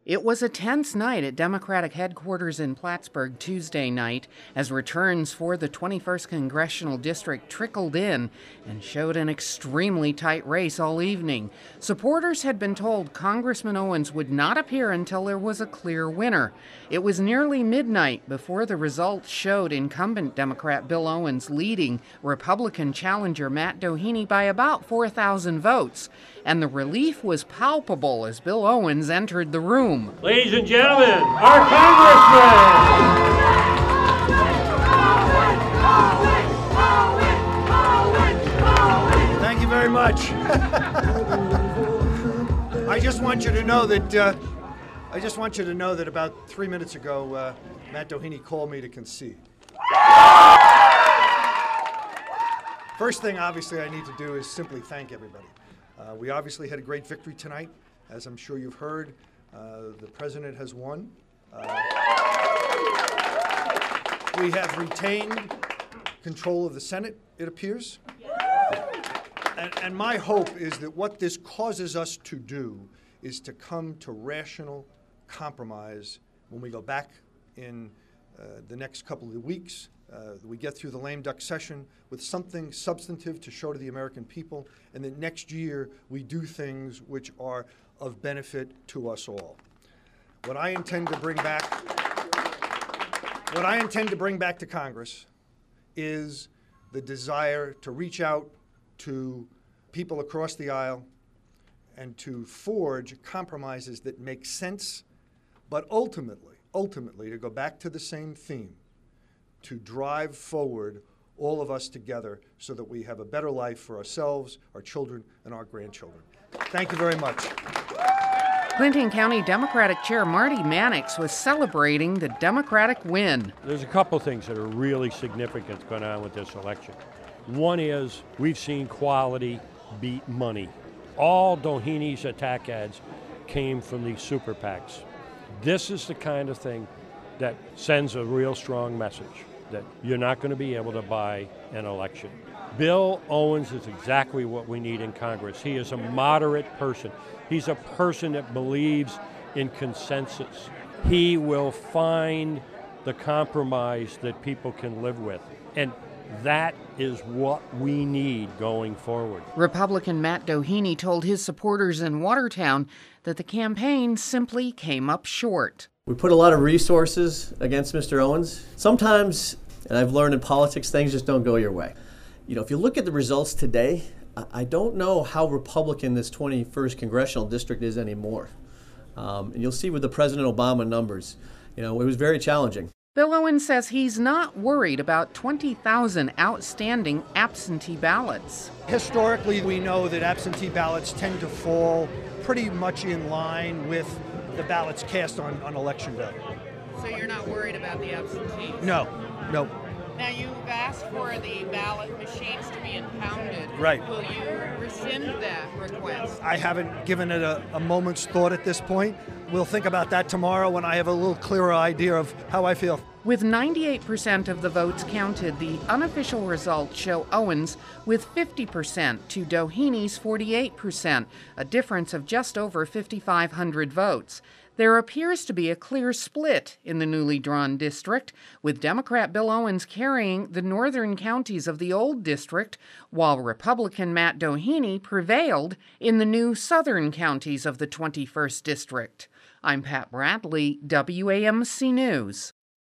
It was a tense night at Democratic headquarters in Plattsburgh Tuesday night as returns for the 21st Congressional District trickled in and showed an extremely tight race all evening. Supporters had been told Congressman Owens would not appear until there was a clear winner. It was nearly midnight before the results showed incumbent Democrat Bill Owens leading Republican challenger Matt Doheny by about 4,000 votes. And the relief was palpable as Bill Owens entered the room. Ladies and gentlemen, our congressman! Thank you very much. I just want you to know that about 3 minutes ago, Matt Doheny called me to concede. First thing, obviously, I need to do is simply thank everybody. We obviously had a great victory tonight. As I'm sure you've heard, the president has won. We have retained control of the Senate, it appears. And my hope is that what this causes us to do is to come to rational compromise when we go back in the next couple of weeks. We get through the lame duck session with something substantive to show to the American people, and that next year we do things which are of benefit to us all. What I intend to bring back to Congress is the desire to reach out to people across the aisle and to forge compromises that make sense, but ultimately, to go back to the same theme, to drive forward all of us together so that we have a better life for ourselves, our children, and our grandchildren. Thank you very much. Clinton County Democratic Chair Marty Mannix was celebrating the Democratic win. There's a couple things that are really significant going on with this election. One is we've seen quality beat money. All Doheny's attack ads came from these super PACs. This is the kind of thing that sends a real strong message that you're not going to be able to buy an election. Bill Owens is exactly what we need in Congress. He is a moderate person. He's a person that believes in consensus. He will find the compromise that people can live with. And that is what we need going forward. Republican Matt Doheny told his supporters in Watertown that the campaign simply came up short. We put a lot of resources against Mr. Owens. Sometimes, and I've learned in politics, things just don't go your way. You know, if you look at the results today, I don't know how Republican this 21st Congressional District is anymore. And you'll see with the President Obama numbers, you know, it was very challenging. Bill Owens says he's not worried about 20,000 outstanding absentee ballots. Historically, we know that absentee ballots tend to fall pretty much in line with the ballots cast on election day. So you're not worried about the absentees? No. Now, you've asked for the ballot machines to be impounded. Right. Will you rescind that request? I haven't given it a moment's thought at this point. We'll think about that tomorrow when I have a little clearer idea of how I feel. With 98% of the votes counted, the unofficial results show Owens with 50% to Doheny's 48%, a difference of just over 5,500 votes. There appears to be a clear split in the newly drawn district, with Democrat Bill Owens carrying the northern counties of the old district, while Republican Matt Doheny prevailed in the new southern counties of the 21st district. I'm Pat Bradley, WAMC News.